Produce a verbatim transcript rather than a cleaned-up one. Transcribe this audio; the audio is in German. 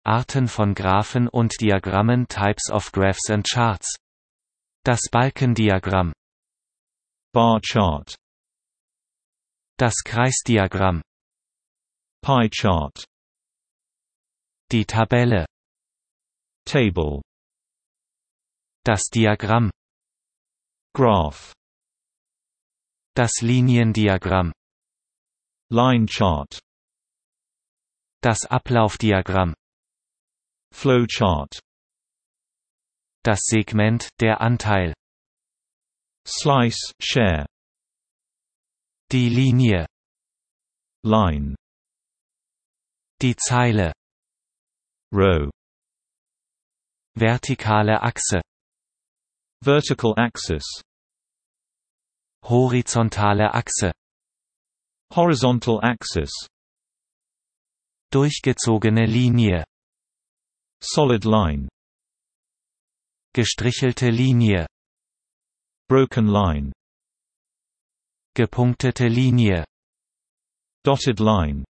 Arten von Graphen und Diagrammen, Types of Graphs and Charts. Das Balkendiagramm. Bar chart. Das Kreisdiagramm. Pie chart. Die Tabelle. Table. Das Diagramm. Graph. Das Liniendiagramm. Line chart. Das Ablaufdiagramm. Flow chart. Das Segment, der Anteil. Slice, share. Die Linie. Line. Die Zeile. Row. Vertikale Achse. Vertical axis. Horizontale Achse. Horizontal axis. Durchgezogene Linie. Solid line. Gestrichelte Linie. Broken line. Gepunktete Linie. Dotted line.